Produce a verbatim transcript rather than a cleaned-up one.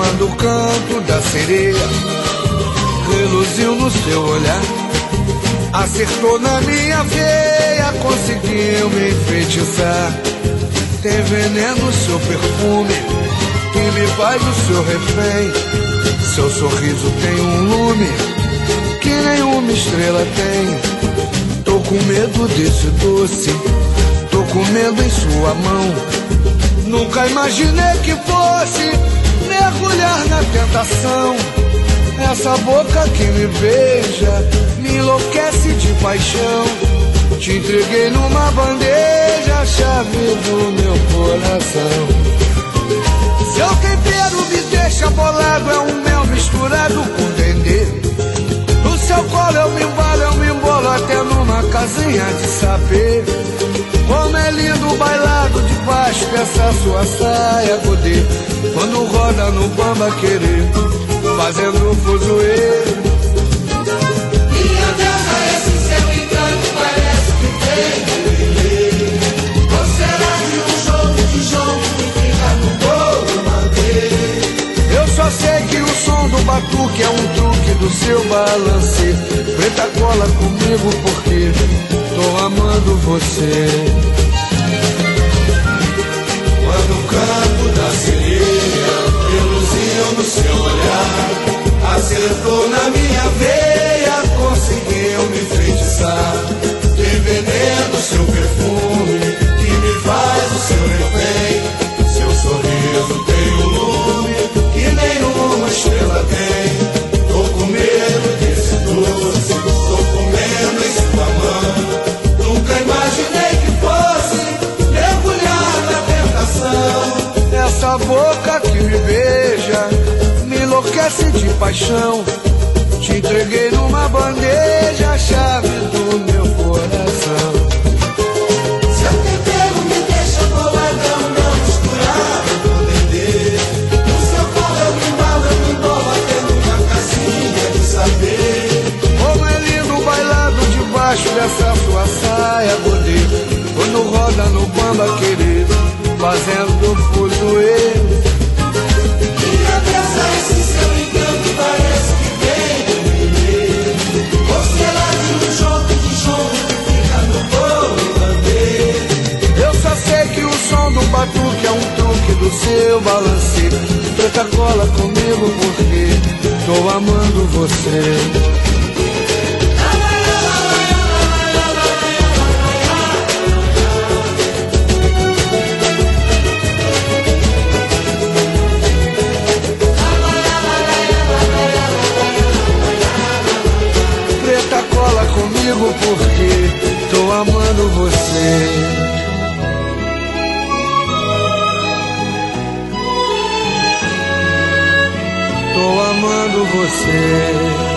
quando o canto da sereia reluziu no seu olhar, acertou na minha veia, conseguiu me enfeitiçar. Tem veneno no seu perfume que me faz o seu refém. Seu sorriso tem um lume que nenhuma estrela tem. Tô com medo desse doce, tô com medo em sua mão. Nunca imaginei que fosse mergulhar na tentação. Essa boca que me beija me enlouquece de paixão. Te entreguei numa bandeja a chave do meu coração. Seu tempero me deixa bolado, é um mel misturado com dendê. No seu colo eu me embalo, eu me embolo até numa casinha de sapê. Como é lindo o bailado debaixo dessa sua saia godê, quando roda no bamba querer, fazendo fuzuê. Minha terra, esse seu encanto parece que tem. Ou será que um jogo de jogo que fica no bolo manter? Eu só sei que o som do batuque é um truque do seu balance. Preta, cola comigo porque tô amando você. Quando o canto da sereia reluziu no seu olhar, acertou na minha veia, conseguiu me enfeitiçar. Tem veneno no seu perfume que me faz o seu refém. Seu sorriso tem um lume que nenhuma estrela tem. Tô com medo desse doce, tô comendo em sua mão. Nunca imaginei que fosse mergulhar na tentação. Essa boca que me beija me enlouquece de paixão. Te entreguei numa bandeja a chave do meu coração. Seu tempero me deixa boladão, não misturado com dendê. No seu colo eu me embalo, eu me embolo até numa casinha de saber. Como é lindo o bailado debaixo dessa sua saia godê, quando roda no bamba querer, fazendo fuzuê. Minha terra, esse seu encanto parece que vem do viver. Ou será que um jogo de jogo que fica no bolo manter? Eu só sei que o som do batuque é um truque do seu balance. Preta, cola comigo porque tô amando você. Cola comigo porque tô amando você. Tô amando você.